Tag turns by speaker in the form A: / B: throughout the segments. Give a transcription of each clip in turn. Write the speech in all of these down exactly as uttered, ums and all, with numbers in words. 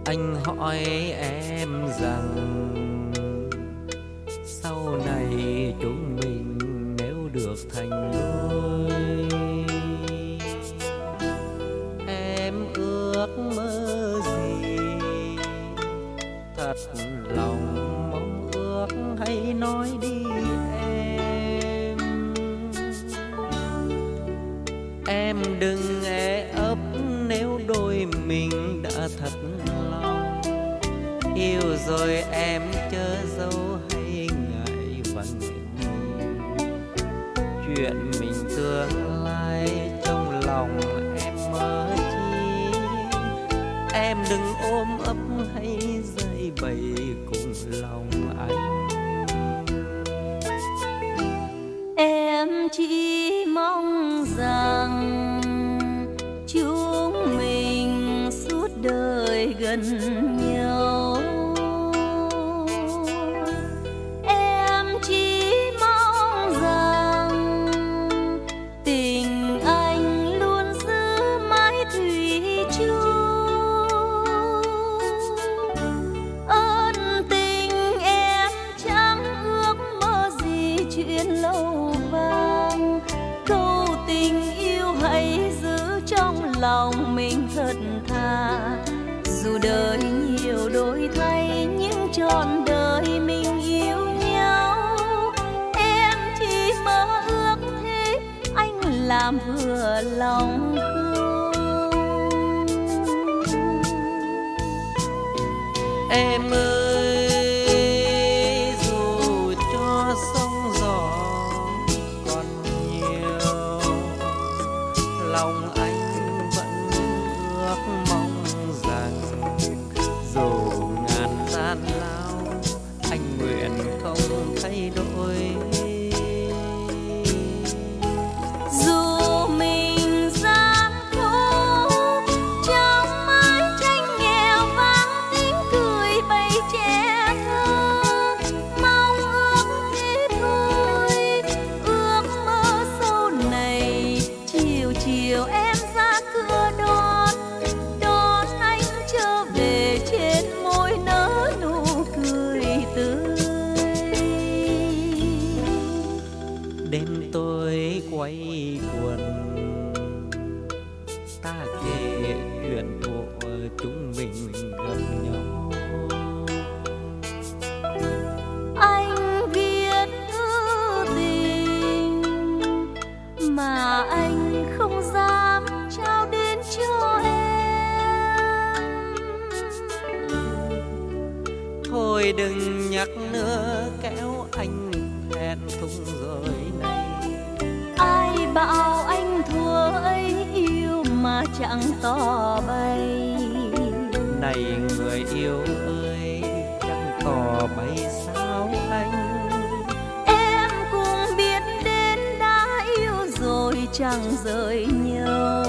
A: Anh hỏi em rằng sau này chúng mình nếu được thành đôi, em ước mơ gì? Thật lòng mong ước hãy nói đi em. Em đừng e ấp nếu đôi mình đã thật lòng. Yêu rồi em chớ giấu hay ngại vắng chuyện mình tương lai trong lòng em mơ chi. Em đừng ôm ấp hay dây bày cùng lòng anh.
B: Em chỉ mong rằng chúng mình suốt đời gần nhau. Em chỉ mong rằng tình anh luôn giữ mãi thủy chung. Ơn tình em chẳng ước mơ gì chuyện lâu vang. Câu tình yêu hãy giữ trong lòng mình thật thà. Dù đời nhiều đổi thay nhưng trọn đời mình yêu nhau. Em chỉ mơ ước thế anh làm vừa lòng không.
A: Em ơi, dù cho sóng gió còn nhiều, lòng anh vẫn ước mong rằng dù ngàn gian lao anh nguyện không thay đổi.
B: Dù mình gian khổ trong mái tranh nghèo vang tiếng cười bầy trẻ thơ, mong ước thế thôi, ước mơ sau này chiều chiều em ra cửa đón đón anh trở về, trên môi nở nụ cười tươi.
A: Đêm tôi quay quần ta kể chuyện của chúng mình gặp nhau.
B: Anh viết thư tình mà anh không dám trao đến cho em.
A: Thôi đừng nhắc nữa kéo anh hẹn thùng rồi này.
B: Ai bảo anh thua ấy yêu mà chẳng tỏ bày.
A: Này người yêu ơi, chẳng tỏ bày sao anh.
B: Em cũng biết đến đã yêu rồi chẳng rời nhau.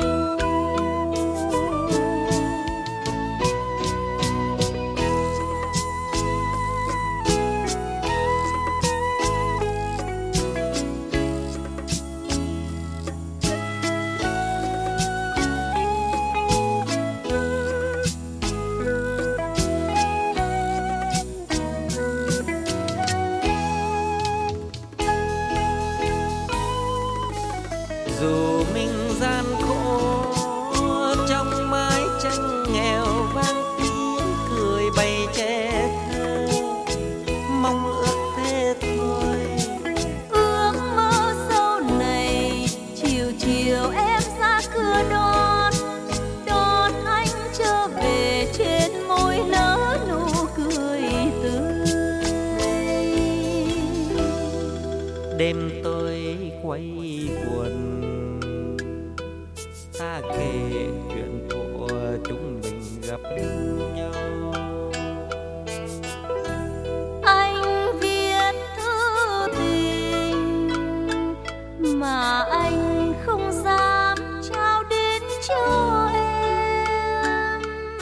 A: Dù mình gian khổ trong mái tranh nghèo vang tiếng cười bày trẻ thơ, mong ước thế thôi.
B: Ước mơ sau này chiều chiều em ra cửa đón đón anh trở về, trên môi nở nụ cười tươi.
A: Đêm tôi quay quần ta kể chuyện của chúng mình gặp nhau.
B: Anh viết thư tình mà anh không dám trao đến cho em.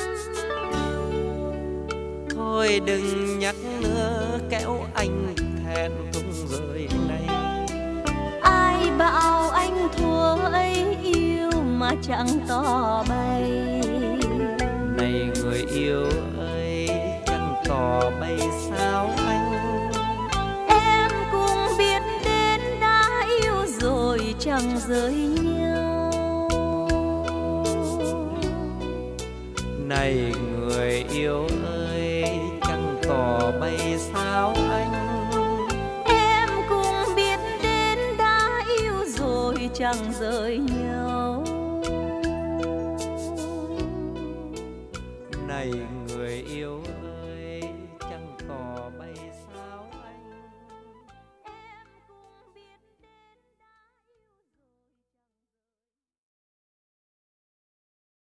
A: Thôi đừng nhắc nữa kéo anh thẹn thùng rồi này.
B: Ai bảo anh thua ấy yêu mà chẳng tỏ bày.
A: Này người yêu
B: rời nhau.
A: Này người yêu ơi, trăng tỏ bay sao anh.
B: Em cũng biết đến đã yêu rồi chẳng rời nhau.
A: Này